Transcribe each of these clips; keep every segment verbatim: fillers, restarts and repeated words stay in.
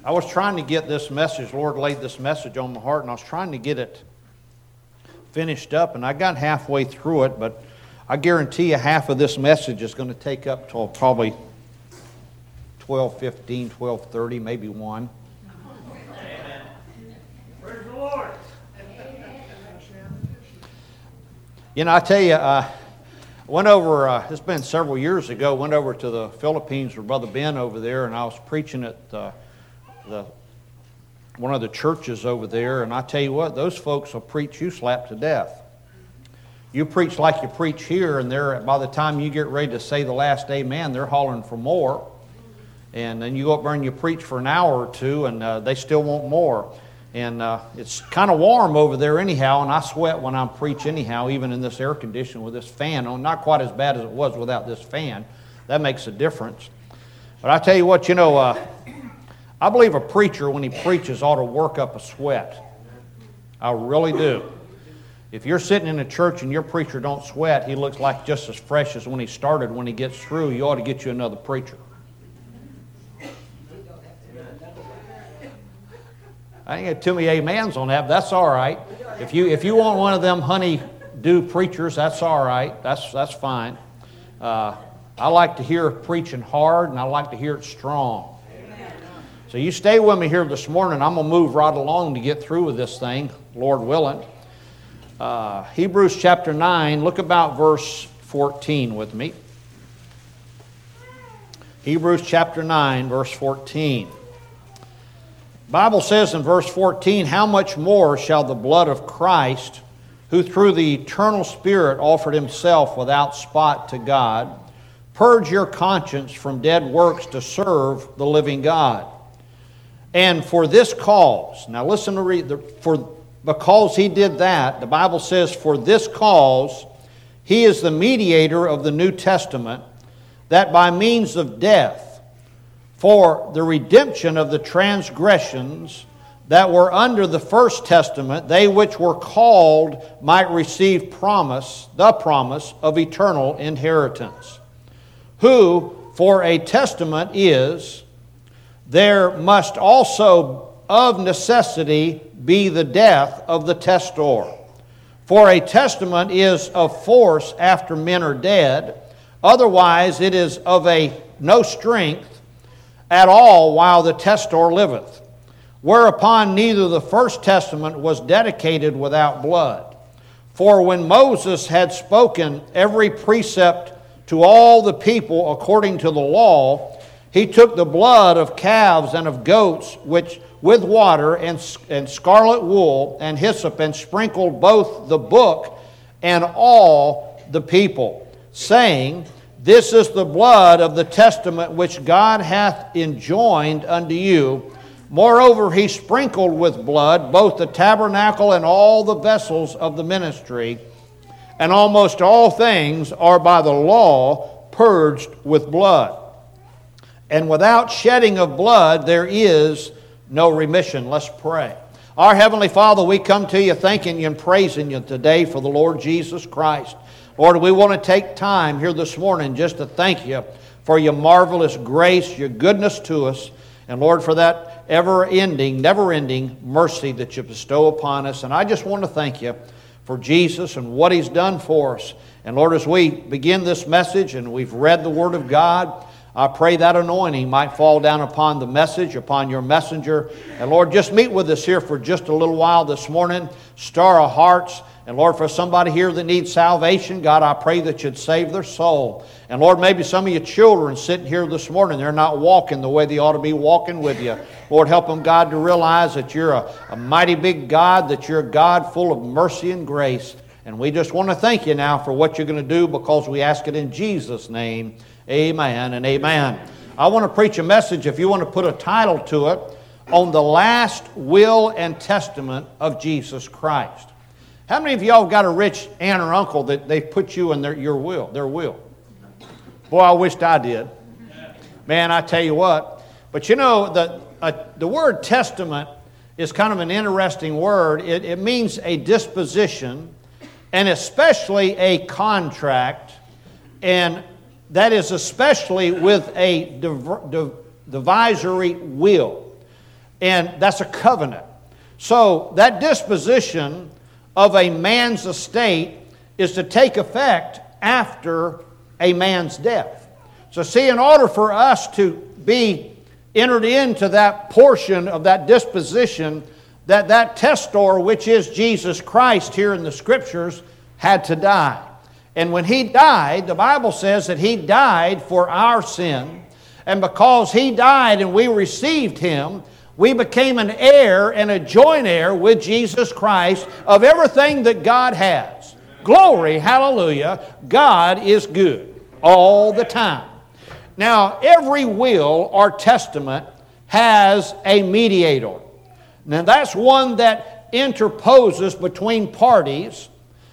I was trying to get this message, Lord laid this message on my heart, and I was trying to get it finished up, and I got halfway through it, but I guarantee you half of this message is going to take up till probably twelve fifteen, twelve thirty, maybe one. Amen. Praise the Lord. You know, I tell you, uh, went over, uh, it's been several years ago, went over to the Philippines with Brother Ben over there, and I was preaching at uh, the one of the churches over there, and I tell you what, those folks will preach you slapped to death. You preach like you preach here, and they're, by the time you get ready to say the last amen, they're hollering for more. And then you go up there and you preach for an hour or two, and uh, they still want more. And uh, it's kind of warm over there anyhow, and I sweat when I preach anyhow, even in this air conditioning with this fan on. Not quite as bad as it was without this fan. That makes a difference. But I tell you what, you know, uh, I believe a preacher, when he preaches, ought to work up a sweat. I really do. If you're sitting in a church and your preacher don't sweat, he looks like just as fresh as when he started. When he gets through, you ought to get you another preacher. I ain't got too many amens on that, but that's all right. If you if you want one of them honey-do preachers, that's all right. That's that's fine. Uh, I like to hear preaching hard, and I like to hear it strong. So you stay with me here this morning. I'm going to move right along to get through with this thing, Lord willing. Uh, Hebrews chapter nine, look about verse fourteen with me. Hebrews chapter nine, verse fourteen. The Bible says in verse fourteen, "How much more shall the blood of Christ, who through the eternal Spirit offered himself without spot to God, purge your conscience from dead works to serve the living God? And for this cause," now listen to read, the, for because he did that, the Bible says, "For this cause he is the mediator of the New Testament, that by means of death, for the redemption of the transgressions that were under the first testament, they which were called might receive promise, the promise of eternal inheritance. Who for a testament is, there must also of necessity be the death of the testor. For a testament is of force after men are dead, otherwise it is of a no strength at all while the testor liveth. Whereupon neither the first testament was dedicated without blood. For when Moses had spoken every precept to all the people according to the law, he took the blood of calves and of goats, which with water and, and scarlet wool and hyssop, and sprinkled both the book and all the people, saying, This is the blood of the testament which God hath enjoined unto you. Moreover, he sprinkled with blood both the tabernacle and all the vessels of the ministry, and almost all things are by the law purged with blood. And without shedding of blood there is no remission." Let's pray. Our Heavenly Father, we come to you thanking you and praising you today for the Lord Jesus Christ. Lord, we want to take time here this morning just to thank you for your marvelous grace, your goodness to us, and Lord, for that ever-ending, never-ending mercy that you bestow upon us. And I just want to thank you for Jesus and what He's done for us. And Lord, as we begin this message and we've read the Word of God, I pray that anointing might fall down upon the message, upon your messenger. And Lord, just meet with us here for just a little while this morning. Stir our hearts. And Lord, for somebody here that needs salvation, God, I pray that you'd save their soul. And Lord, maybe some of your children sitting here this morning, they're not walking the way they ought to be walking with you. Lord, help them, God, to realize that you're a, a mighty big God, that you're a God full of mercy and grace. And we just want to thank you now for what you're going to do, because we ask it in Jesus' name. Amen and amen. I want to preach a message, if you want to put a title to it, on the last will and testament of Jesus Christ. How many of y'all got a rich aunt or uncle that they put you in their your will, their will? Boy, I wished I did. Man, I tell you what. But you know, the uh, the word testament is kind of an interesting word. It, it means a disposition, and especially a contract, and that is especially with a div- div- divisory will. And that's a covenant. So that disposition of a man's estate is to take effect after a man's death. So see, in order for us to be entered into that portion of that disposition, that that testor, which is Jesus Christ here in the Scriptures, had to die. And when He died, the Bible says that He died for our sin. And because He died and we received Him, we became an heir and a joint heir with Jesus Christ of everything that God has. Glory, hallelujah. God is good all the time. Now, every will or testament has a mediator. Now, that's one that interposes between parties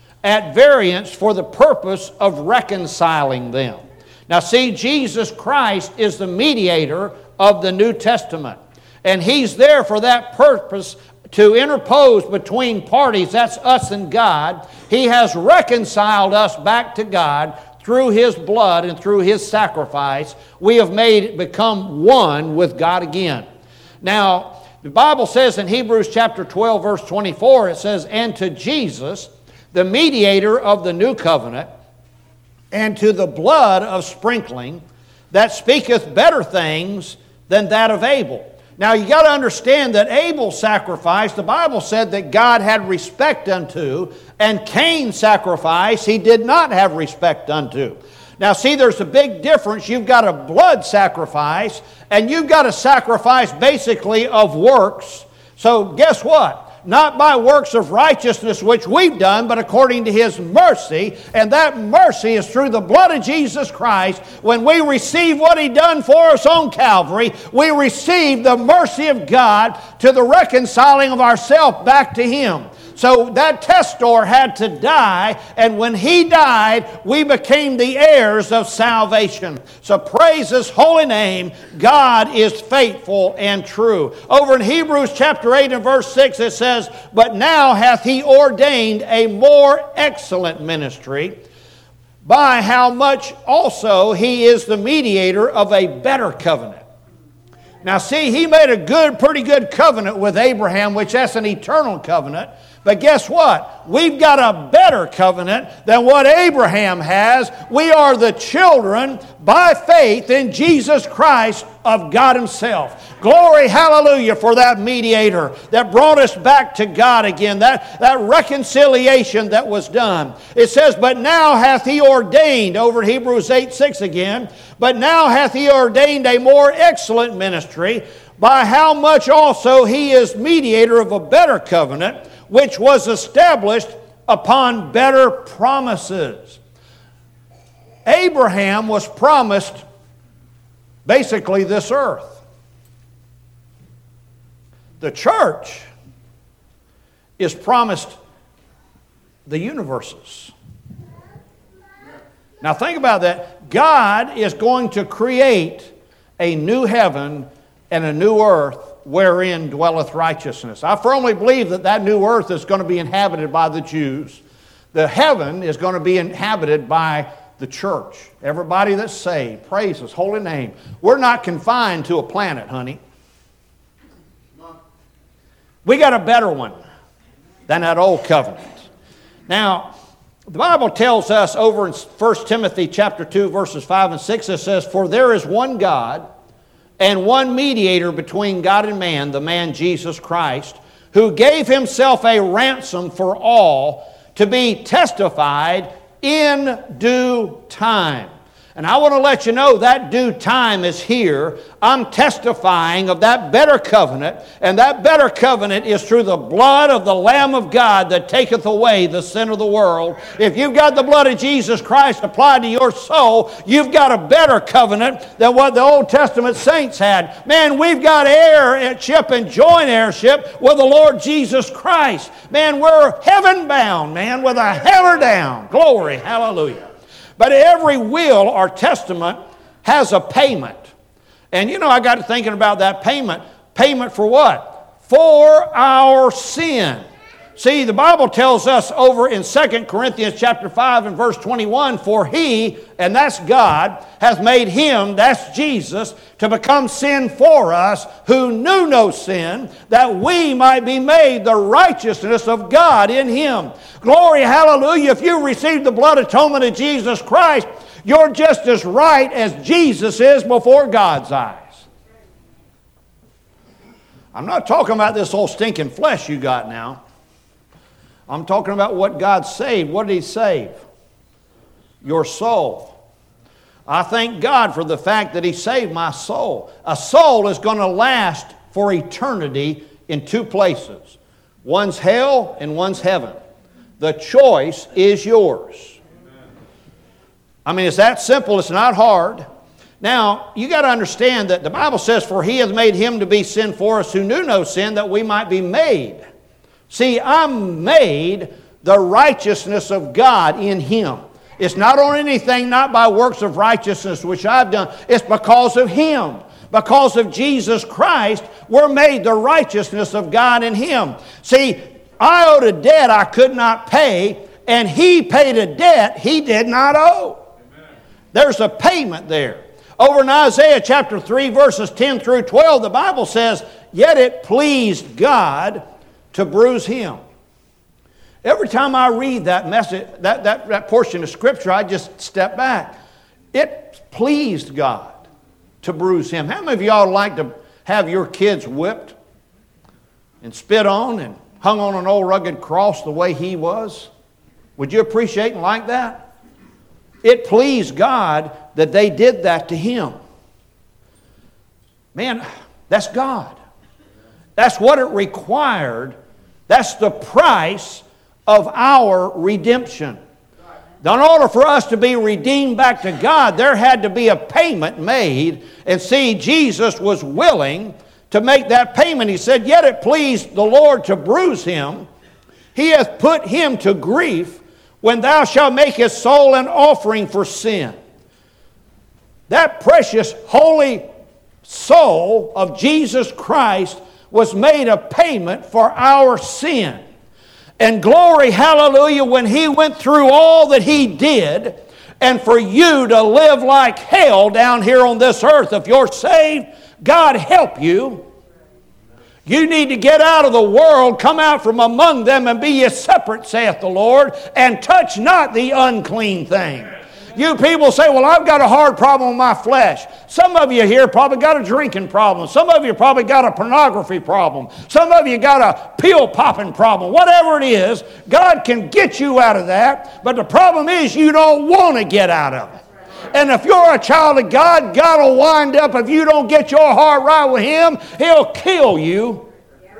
at variance for the purpose of reconciling them. Now, see, Jesus Christ is the mediator of the New Testament. And He's there for that purpose, to interpose between parties. That's us and God. He has reconciled us back to God through His blood and through His sacrifice. We have made become one with God again. Now, the Bible says in Hebrews chapter twelve, verse twenty-four, it says, "And to Jesus, the mediator of the new covenant, and to the blood of sprinkling, that speaketh better things than that of Abel." Now, you got to understand that Abel's sacrifice, the Bible said that God had respect unto, and Cain's sacrifice He did not have respect unto. Now, see, there's a big difference. You've got a blood sacrifice, and you've got a sacrifice basically of works. So, guess what? Not by works of righteousness which we've done, but according to His mercy. And that mercy is through the blood of Jesus Christ. When we receive what He done for us on Calvary, we receive the mercy of God to the reconciling of ourselves back to Him. So that testor had to die, and when he died, we became the heirs of salvation. So praise His holy name. God is faithful and true. Over in Hebrews chapter eight and verse six it says, "But now hath He ordained a more excellent ministry, by how much also He is the mediator of a better covenant." Now see, He made a good, pretty good covenant with Abraham, which that's an eternal covenant. But guess what? We've got a better covenant than what Abraham has. We are the children by faith in Jesus Christ of God Himself. Glory, hallelujah, for that mediator that brought us back to God again, that, that reconciliation that was done. It says, "But now hath He ordained," over Hebrews eight six again, "But now hath He ordained a more excellent ministry, by how much also He is mediator of a better covenant, which was established upon better promises." Abraham was promised basically this earth. The church is promised the universes. Now think about that. God is going to create a new heaven and a new earth wherein dwelleth righteousness. I firmly believe that that new earth is going to be inhabited by the Jews. The heaven is going to be inhabited by the church. Everybody that's saved. Praise His holy name. We're not confined to a planet, honey. We got a better one than that old covenant. Now, the Bible tells us over in First Timothy chapter two, verses five and six, it says, "For there is one God, and one mediator between God and man, the man Jesus Christ, who gave Himself a ransom for all, to be testified in due time." And I want to let you know that due time is here. I'm testifying of that better covenant, and that better covenant is through the blood of the Lamb of God that taketh away the sin of the world. If you've got the blood of Jesus Christ applied to your soul, you've got a better covenant than what the Old Testament saints had. Man, we've got heirship and joint heirship with the Lord Jesus Christ. Man, we're heaven bound, man, with a hammer down. Glory, hallelujah. But every will or testament has a payment. And you know, I got to thinking about that payment. Payment for what? For our sin. See, the Bible tells us over in Second Corinthians chapter five and verse twenty-one, for he, and that's God, has made him, that's Jesus, to become sin for us who knew no sin, that we might be made the righteousness of God in him. Glory, hallelujah. If you receive the blood atonement of Jesus Christ, you're just as right as Jesus is before God's eyes. I'm not talking about this old stinking flesh you got now. I'm talking about what God saved. What did he save? Your soul. I thank God for the fact that he saved my soul. A soul is going to last for eternity in two places. One's hell and one's heaven. The choice is yours. I mean, it's that simple. It's not hard. Now, you got to understand that the Bible says, for he hath made him to be sin for us who knew no sin, that we might be made. See, I'm made the righteousness of God in him. It's not on anything, not by works of righteousness which I've done. It's because of him. Because of Jesus Christ, we're made the righteousness of God in him. See, I owed a debt I could not pay, and he paid a debt he did not owe. Amen. There's a payment there. Over in Isaiah chapter three, verses ten through twelve, the Bible says, yet it pleased God to bruise him. Every time I read that message, that, that, that portion of Scripture, I just step back. It pleased God to bruise him. How many of y'all like to have your kids whipped and spit on and hung on an old rugged cross the way he was? Would you appreciate and like that? It pleased God that they did that to him. Man, that's God. That's what it required. That's the price of our redemption. In order for us to be redeemed back to God, there had to be a payment made. And see, Jesus was willing to make that payment. He said, yet it pleased the Lord to bruise him. He hath put him to grief when thou shalt make his soul an offering for sin. That precious, holy soul of Jesus Christ was made a payment for our sin. And glory, hallelujah, when he went through all that he did, and for you to live like hell down here on this earth, if you're saved, God help you. You need to get out of the world, come out from among them, and be ye separate, saith the Lord, and touch not the unclean thing. You people say, well, I've got a hard problem with my flesh. Some of you here probably got a drinking problem. Some of you probably got a pornography problem. Some of you got a pill-popping problem. Whatever it is, God can get you out of that. But the problem is you don't want to get out of it. And if you're a child of God, God will wind up, if you don't get your heart right with him, he'll kill you.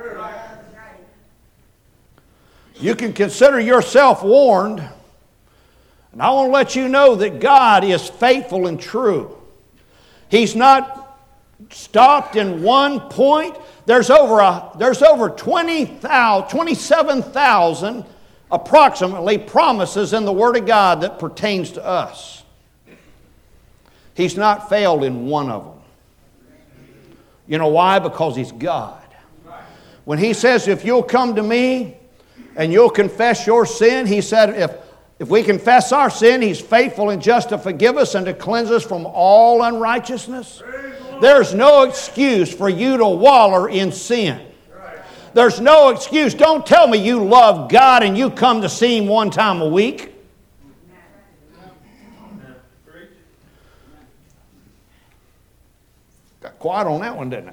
You can consider yourself warned. And I want to let you know that God is faithful and true. He's not stopped in one point. There's over a, there's over twenty thousand, twenty-seven thousand approximately promises in the Word of God that pertains to us. He's not failed in one of them. You know why? Because he's God. When he says, if you'll come to me and you'll confess your sin, he said, if If we confess our sin, he's faithful and just to forgive us and to cleanse us from all unrighteousness. There's no excuse for you to wallow in sin. There's no excuse. Don't tell me you love God and you come to see him one time a week. Got quiet on that one, didn't it?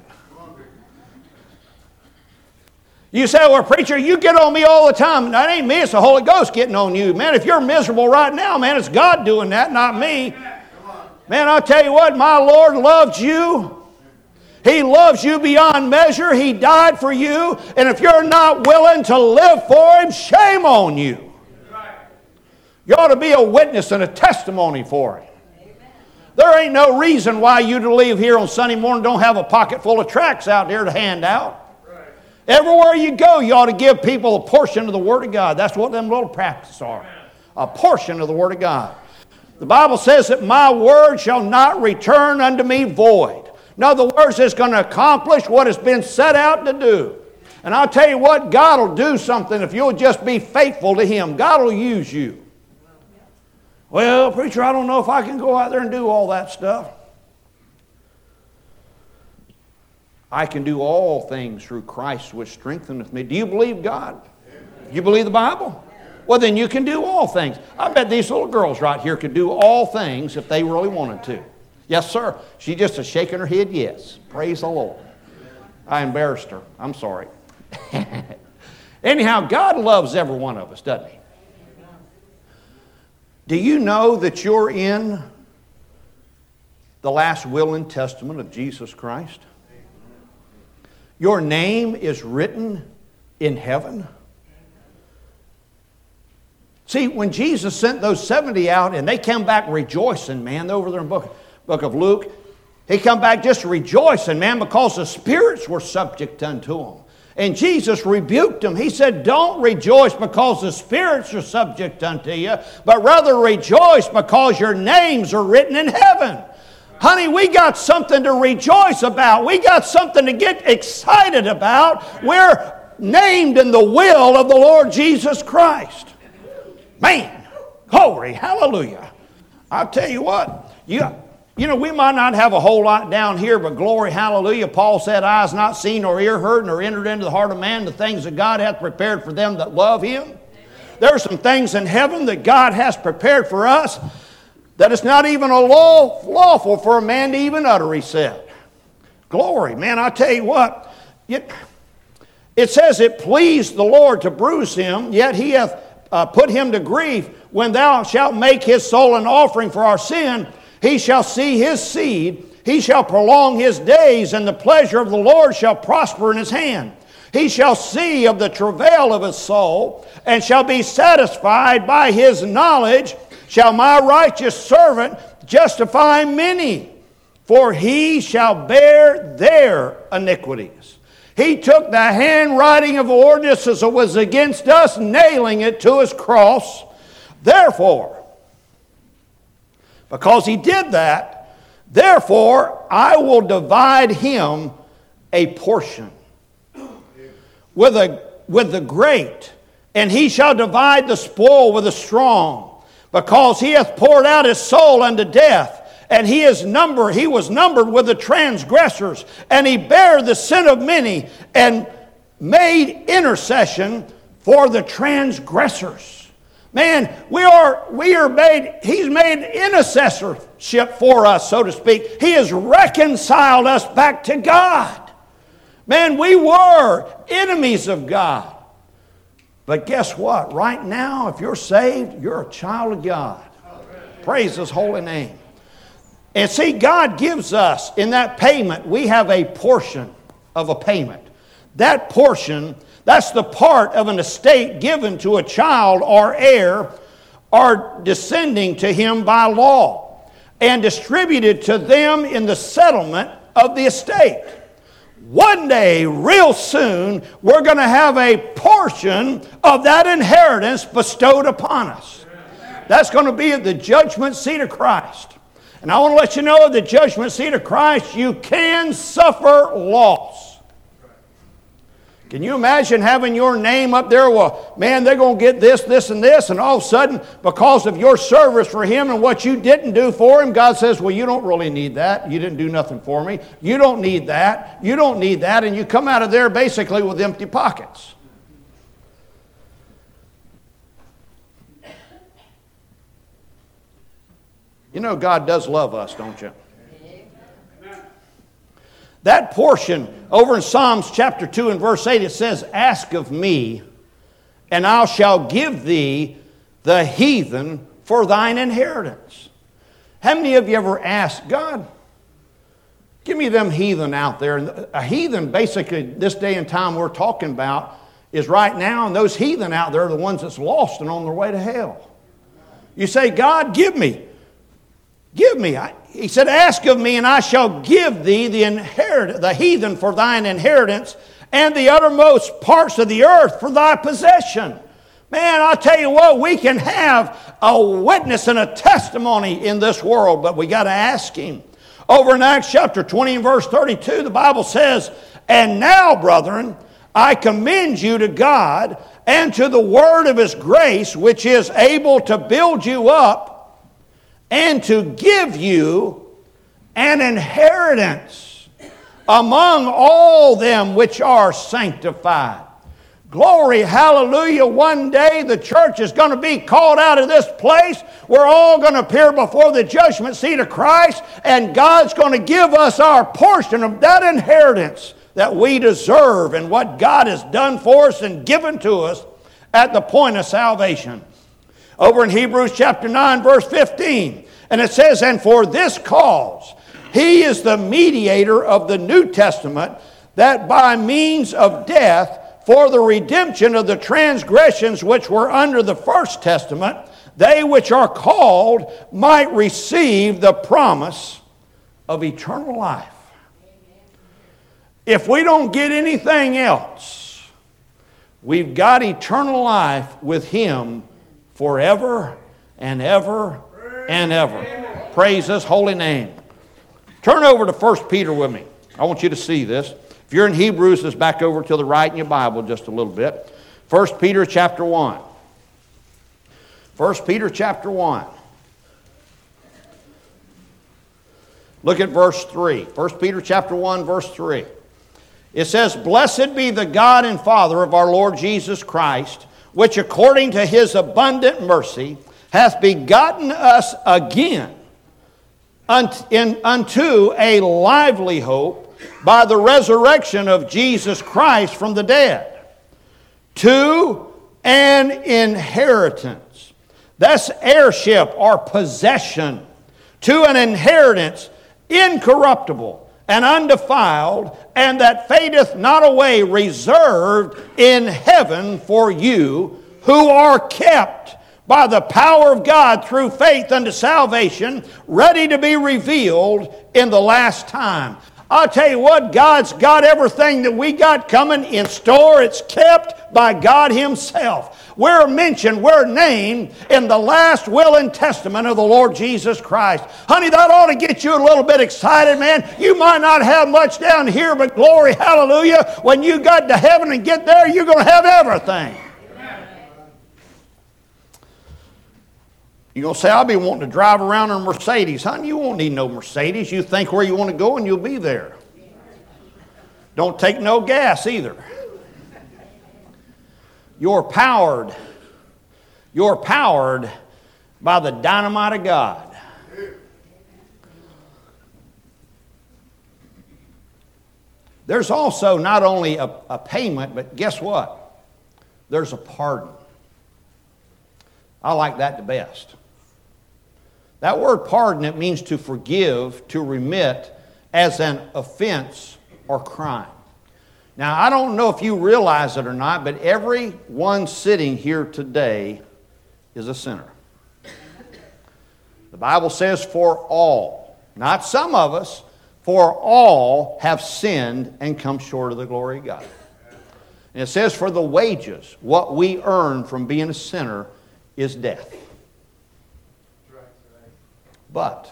You say, well, preacher, you get on me all the time. That ain't me, it's the Holy Ghost getting on you. Man, if you're miserable right now, man, it's God doing that, not me. Man, I'll tell you what, my Lord loves you. He loves you beyond measure. He died for you. And if you're not willing to live for him, shame on you. You ought to be a witness and a testimony for him. There ain't no reason why you to leave here on Sunday morning don't have a pocket full of tracts out there to hand out. Everywhere you go, you ought to give people a portion of the Word of God. That's what them little practices are. A portion of the Word of God. The Bible says that my word shall not return unto me void. In other words, it's going to accomplish what it's been set out to do. And I'll tell you what, God will do something if you'll just be faithful to Him. God will use you. Well, preacher, I don't know if I can go out there and do all that stuff. I can do all things through Christ which strengtheneth me. Do you believe God? You believe the Bible? Well, then you can do all things. I bet these little girls right here could do all things if they really wanted to. Yes, sir. She just is shaking her head yes. Praise the Lord. I embarrassed her. I'm sorry. Anyhow, God loves every one of us, doesn't He? Do you know that you're in the last will and testament of Jesus Christ? Your name is written in heaven. See, when Jesus sent those seventy out and they came back rejoicing, man, over there in the book, book of Luke, He come back just rejoicing, man, because the spirits were subject unto Him. And Jesus rebuked them. He said, don't rejoice because the spirits are subject unto you, but rather rejoice because your names are written in heaven. Honey, we got something to rejoice about. We got something to get excited about. We're named in the will of the Lord Jesus Christ. Man, glory, hallelujah. I'll tell you what, you, you know, we might not have a whole lot down here, but glory, hallelujah. Paul said, eyes not seen nor ear heard nor entered into the heart of man the things that God hath prepared for them that love Him. There are some things in heaven that God has prepared for us that it's not even a law, lawful for a man to even utter, he said. Glory, man, I tell you what, it, it says it pleased the Lord to bruise him, yet He hath uh, put him to grief. When thou shalt make his soul an offering for our sin, he shall see his seed, he shall prolong his days, and the pleasure of the Lord shall prosper in his hand. He shall see of the travail of his soul, and shall be satisfied by his knowledge. Shall my righteous servant justify many, for he shall bear their iniquities. He took the handwriting of ordinances that was against us, nailing it to His cross. Therefore, because He did that, therefore I will divide him a portion with, a, with the great, and he shall divide the spoil with the strong. Because he hath poured out his soul unto death, and he is numbered, he was numbered with the transgressors, and he bare the sin of many, and made intercession for the transgressors. Man, we are we are made, He's made intercessorship for us, so to speak. He has reconciled us back to God. Man, we were enemies of God. But guess what? Right now, if you're saved, you're a child of God. Praise His holy name. And see, God gives us, in that payment, we have a portion of a payment. That portion, that's the part of an estate given to a child or heir or descending to him by law and distributed to them in the settlement of the estate. One day, real soon, we're going to have a portion of that inheritance bestowed upon us. That's going to be at the judgment seat of Christ. And I want to let you know, at the judgment seat of Christ, you can suffer loss. Can you imagine having your name up there? Well, man, they're going to get this, this, and this. And all of a sudden, because of your service for Him and what you didn't do for Him, God says, well, you don't really need that. You didn't do nothing for me. You don't need that. You don't need that. And you come out of there basically with empty pockets. You know, God does love us, don't you? That portion over in Psalms chapter two and verse eight, it says, ask of me, and I shall give thee the heathen for thine inheritance. How many of you ever asked, God, give me them heathen out there? And a heathen, basically, this day and time we're talking about is right now, and those heathen out there are the ones that's lost and on their way to hell. You say, God, give me. Give me. I, he said, ask of me, and I shall give thee the inherit, the heathen for thine inheritance, and the uttermost parts of the earth for thy possession. Man, I'll tell you what, we can have a witness and a testimony in this world, but we got to ask Him. Over in Acts chapter twenty and verse thirty-two, the Bible says, and now, brethren, I commend you to God and to the word of His grace, which is able to build you up and to give you an inheritance among all them which are sanctified. Glory, hallelujah. One day the church is going to be called out of this place. We're all going to appear before the judgment seat of Christ, and God's going to give us our portion of that inheritance that we deserve and what God has done for us and given to us at the point of salvation. Over in Hebrews chapter nine, verse fifteen, and it says, and for this cause He is the mediator of the New Testament, that by means of death, for the redemption of the transgressions which were under the first testament, they which are called might receive the promise of eternal life. If we don't get anything else, we've got eternal life with Him forever and ever and ever. Praise His holy name. Turn over to First Peter with me. I want you to see this. If you're in Hebrews, it's back over to the right in your Bible just a little bit. First Peter chapter one. First Peter chapter one. Look at verse three. First Peter chapter one, verse three. It says, blessed be the God and Father of our Lord Jesus Christ, which according to His abundant mercy hath begotten us again unto a lively hope by the resurrection of Jesus Christ from the dead, to an inheritance. That's heirship or possession. To an inheritance incorruptible and undefiled, and that fadeth not away, reserved in heaven for you, who are kept by the power of God through faith unto salvation, ready to be revealed in the last time. I'll tell you what, God's got everything that we got coming in store. It's kept by God Himself. We're mentioned, we're named in the last will and testament of the Lord Jesus Christ. Honey, that ought to get you a little bit excited, man. You might not have much down here, but glory, hallelujah, when you got to heaven and get there, you're going to have everything. You're going to say, I'll be wanting to drive around in a Mercedes. Honey, you won't need no Mercedes. You think where you want to go and you'll be there. Don't take no gas either. You're powered. You're powered by the dynamite of God. There's also not only a, a payment, but guess what? There's a pardon. I like that the best. That word pardon, it means to forgive, to remit as an offense or crime. Now, I don't know if you realize it or not, but everyone sitting here today is a sinner. The Bible says for all, not some of us, for all have sinned and come short of the glory of God. And it says for the wages, what we earn from being a sinner is death. But,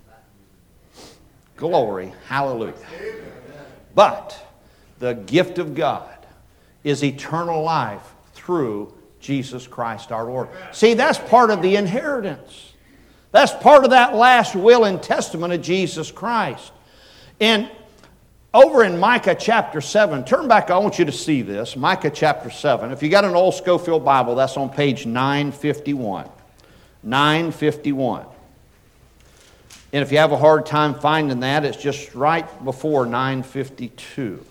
glory, hallelujah. But the gift of God is eternal life through Jesus Christ our Lord. See, that's part of the inheritance. That's part of that last will and testament of Jesus Christ. And over in Micah chapter seven, turn back, I want you to see this. Micah chapter seven. If you got an old Schofield Bible, that's on page nine fifty-one. nine fifty-one. And if you have a hard time finding that, it's just right before nine fifty-two.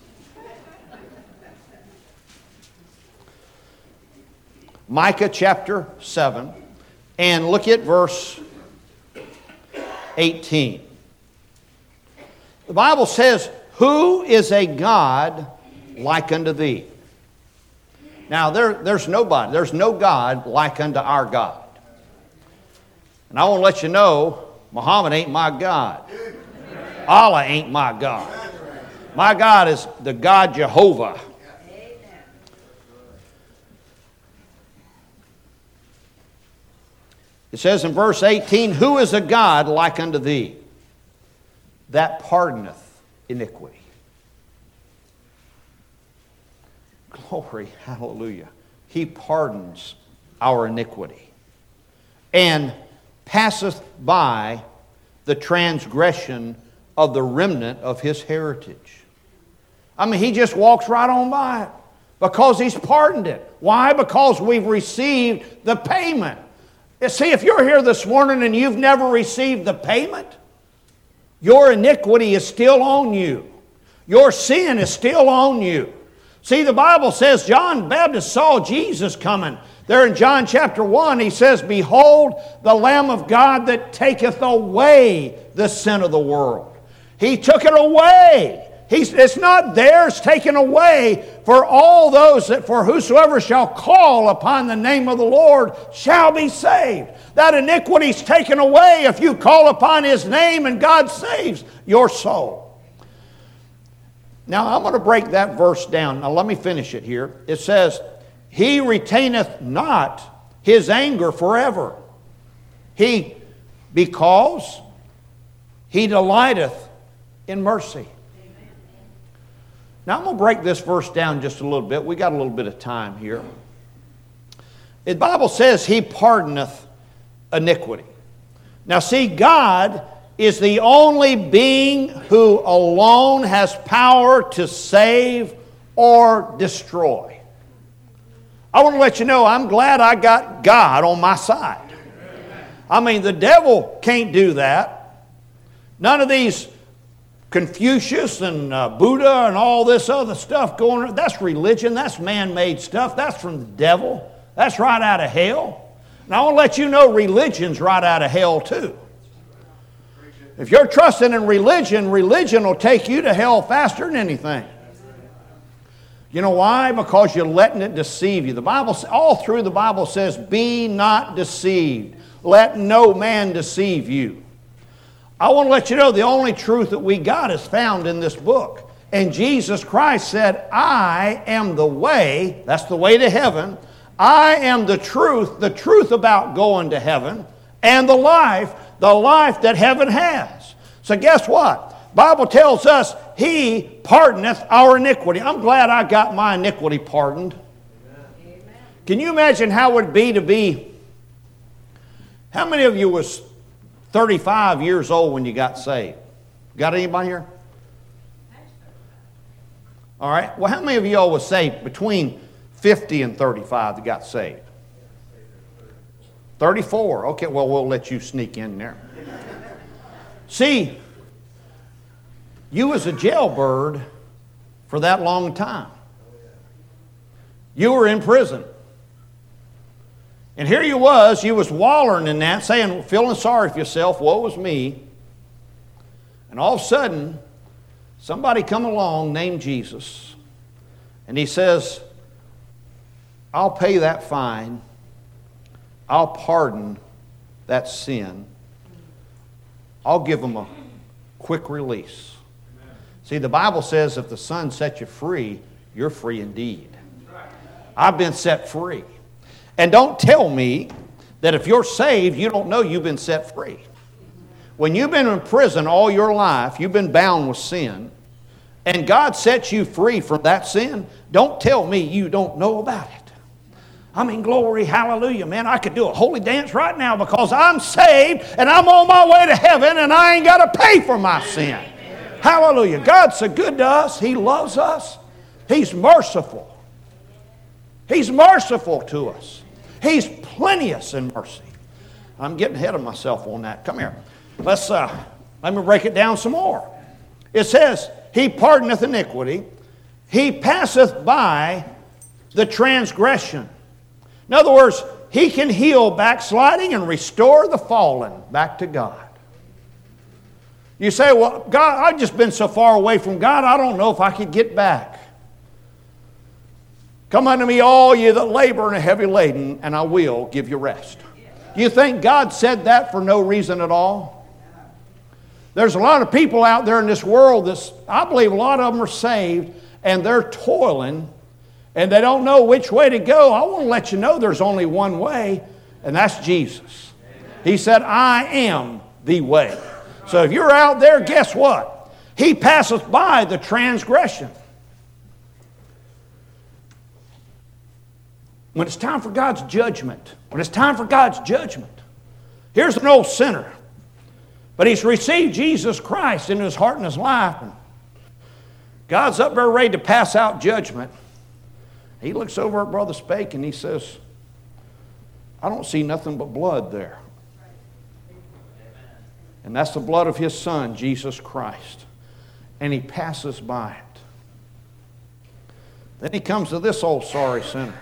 Micah chapter seven, and look at verse eighteen. The Bible says, who is a God like unto thee? Now, there, there's nobody, there's no God like unto our God. And I want to let you know, Muhammad ain't my God. Allah ain't my God. My God is the God Jehovah. It says in verse eighteen, who is a God like unto thee, that pardoneth iniquity? glory, hallelujah, He pardons our iniquity and passeth by the transgression of the remnant of His heritage. I mean, He just walks right on by it because He's pardoned it. Why? Because we've received the payment. You see, if you're here this morning and you've never received the payment, your iniquity is still on you. Your sin is still on you. See, the Bible says John the Baptist saw Jesus coming. There in John chapter one, he says, "Behold, the Lamb of God that taketh away the sin of the world." He took it away. He's, it's not theirs, taken away for all those that, for whosoever shall call upon the name of the Lord shall be saved. That iniquity's taken away if you call upon His name and God saves your soul. Now, I'm going to break that verse down. Now, let me finish it here. It says, He retaineth not His anger forever. He, because He delighteth in mercy. Now, I'm going to break this verse down just a little bit. We got a little bit of time here. The Bible says He pardoneth iniquity. Now, see, God is the only being who alone has power to save or destroy. I want to let you know, I'm glad I got God on my side. I mean, the devil can't do that. None of these Confucius and uh, Buddha and all this other stuff going on, that's religion, that's man-made stuff, that's from the devil, that's right out of hell. And I want to let you know religion's right out of hell too. If you're trusting in religion, religion will take you to hell faster than anything. You know why? Because you're letting it deceive you. The Bible, all through the Bible says, "Be not deceived. Let no man deceive you." I want to let you know the only truth that we got is found in this book. And Jesus Christ said, "I am the way," that's the way to heaven. "I am the truth," the truth about going to heaven, "and the life," the life that heaven has. So guess what? Bible tells us He pardoneth our iniquity. I'm glad I got my iniquity pardoned. Amen. Can you imagine how it would be to be, how many of you was thirty-five years old when you got saved? Got anybody here? All right. Well, how many of y'all was saved between fifty and thirty-five that got saved? thirty-four. Okay, well, we'll let you sneak in there. See, you was a jailbird for that long time. You were in prison. And here you was, you was wallering in that, saying, feeling sorry for yourself, woe is me. And all of a sudden, somebody come along named Jesus, and He says, "I'll pay that fine. I'll pardon that sin. I'll give them a quick release." Amen. See, the Bible says if the Son sets you free, you're free indeed. Right. I've been set free. And don't tell me that if you're saved, you don't know you've been set free. When you've been in prison all your life, you've been bound with sin, and God sets you free from that sin, don't tell me you don't know about it. I mean, glory, hallelujah, man. I could do a holy dance right now because I'm saved and I'm on my way to heaven and I ain't got to pay for my sin. Hallelujah. God's so good to us. He loves us. He's merciful. He's merciful to us. He's plenteous in mercy. I'm getting ahead of myself on that. Come here. Let's, uh, let me break it down some more. It says, He pardoneth iniquity. He passeth by the transgression. In other words, He can heal backsliding and restore the fallen back to God. You say, well, God, I've just been so far away from God, I don't know if I could get back. Come unto me, all ye that labor and are heavy laden, and I will give you rest. Do you think God said that for no reason at all? There's a lot of people out there in this world that's, I believe a lot of them are saved, and they're toiling, and they don't know which way to go. I want to let you know there's only one way, and that's Jesus. He said, I am the way. So if you're out there, guess what? He passeth by the transgression. When it's time for God's judgment, when it's time for God's judgment, here's an old sinner, but he's received Jesus Christ in his heart and his life. And God's up there ready to pass out judgment. He looks over at Brother Spake and he says, I don't see nothing but blood there. And that's the blood of his Son, Jesus Christ. And he passes by it. Then he comes to this old sorry sinner.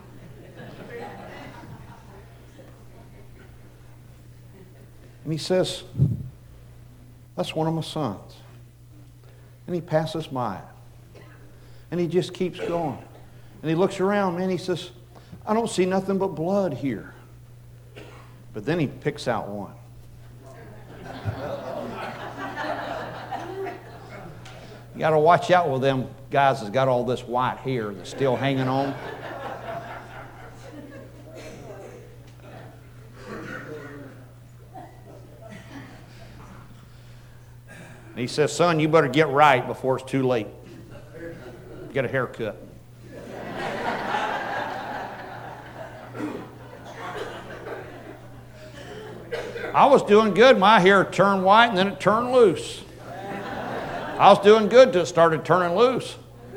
And he says, that's one of my sons. And he passes by it. And he just keeps going. And he looks around, man, he says, I don't see nothing but blood here. But then he picks out one. You got to watch out with them guys that's got all this white hair that's still hanging on. And he says, son, you better get right before it's too late. Get a haircut. I was doing good. My hair turned white and then it turned loose. I was doing good till it started turning loose.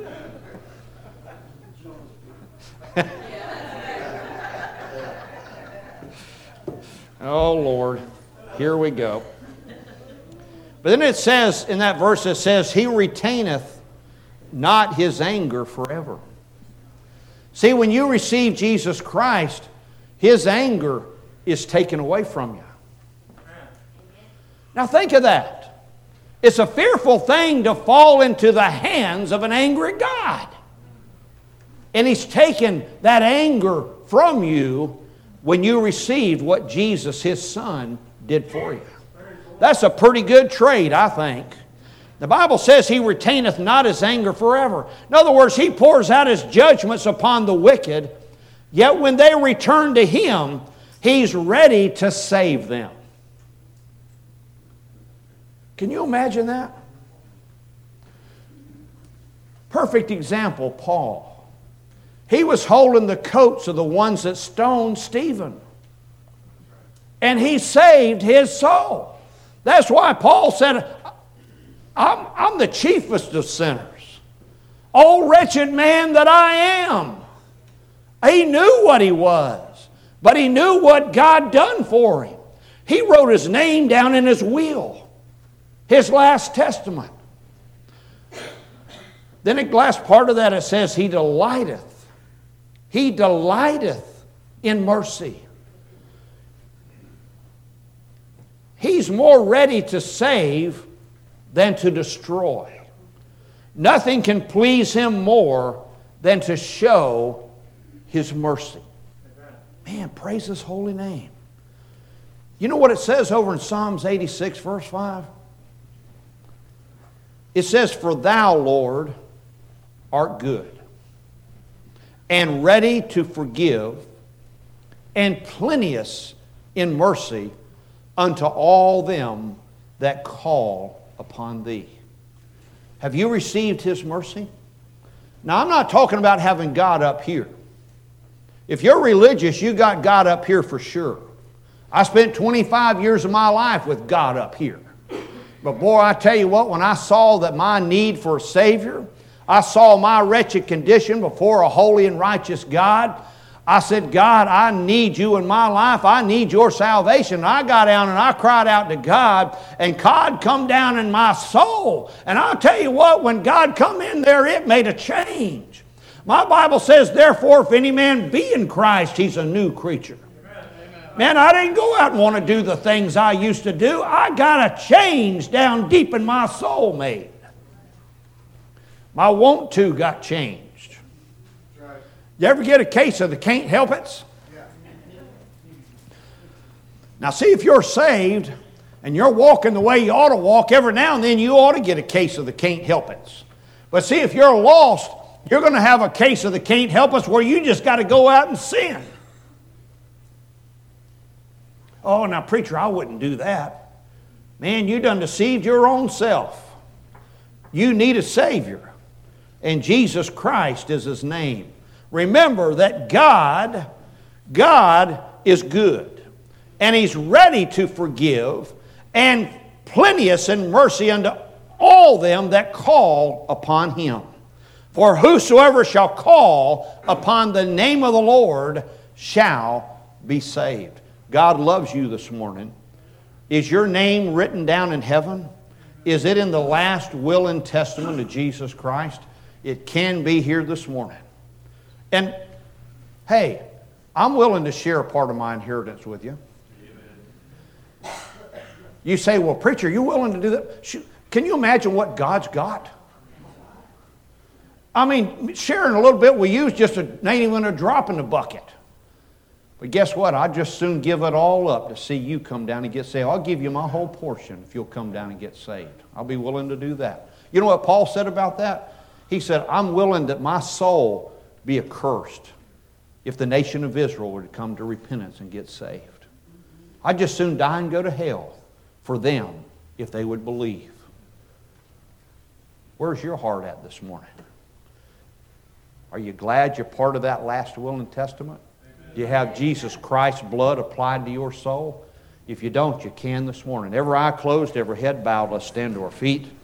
Oh, Lord. Here we go. But then it says, in that verse, it says, he retaineth not his anger forever. See, when you receive Jesus Christ, his anger is taken away from you. Now think of that. It's a fearful thing to fall into the hands of an angry God. And he's taken that anger from you when you received what Jesus, his Son, did for you. That's a pretty good trade, I think. The Bible says he retaineth not his anger forever. In other words, he pours out his judgments upon the wicked, yet when they return to him, he's ready to save them. Can you imagine that? Perfect example, Paul. He was holding the coats of the ones that stoned Stephen. And he saved his soul. That's why Paul said, I'm, I'm the chiefest of sinners. Oh, wretched man that I am. He knew what he was, but he knew what God done for him. He wrote his name down in his will, his last testament. Then the last part of that, it says, he delighteth. He delighteth in mercy. He's more ready to save than to destroy. Nothing can please him more than to show his mercy. Man, praise his holy name. You know what it says over in Psalms eighty-six, verse five? It says, for thou, Lord, art good, and ready to forgive, and plenteous in mercy unto all them that call upon thee. Have you received his mercy? Now, I'm not talking about having God up here. If you're religious, you got God up here for sure. I spent twenty-five years of my life with God up here. But boy, I tell you what, when I saw that my need for a Savior, I saw my wretched condition before a holy and righteous God, I said, God, I need you in my life. I need your salvation. And I got down and I cried out to God, and God come down in my soul. And I'll tell you what, when God come in there, it made a change. My Bible says, therefore, if any man be in Christ, he's a new creature. Man, I didn't go out and want to do the things I used to do. I got a change down deep in my soul made. My want to got changed. You ever get a case of the can't help it? Now see, if you're saved and you're walking the way you ought to walk, every now and then you ought to get a case of the can't help it. But see, if you're lost, you're going to have a case of the can't help us where you just got to go out and sin. Oh, now preacher, I wouldn't do that. Man, you done deceived your own self. You need a Savior. And Jesus Christ is his name. Remember that God, God is good, and He's ready to forgive, and plenteous in mercy unto all them that call upon Him. For whosoever shall call upon the name of the Lord shall be saved. God loves you this morning. Is your name written down in heaven? Is it in the last will and testament of Jesus Christ? It can be here this morning. And hey, I'm willing to share a part of my inheritance with you. You say, well, preacher, you willing to do that? Can you imagine what God's got? I mean, sharing a little bit we use just a, ain't even a drop in the bucket. But guess what? I'd just soon give it all up to see you come down and get saved. I'll give you my whole portion if you'll come down and get saved. I'll be willing to do that. You know what Paul said about that? He said, I'm willing that my soul be accursed if the nation of Israel were to come to repentance and get saved. I'd just soon die and go to hell for them if they would believe. Where's your heart at this morning? Are you glad you're part of that last will and testament? Amen. Do you have Jesus Christ's blood applied to your soul? If you don't, you can this morning. Every eye closed, every head bowed, let's stand to our feet.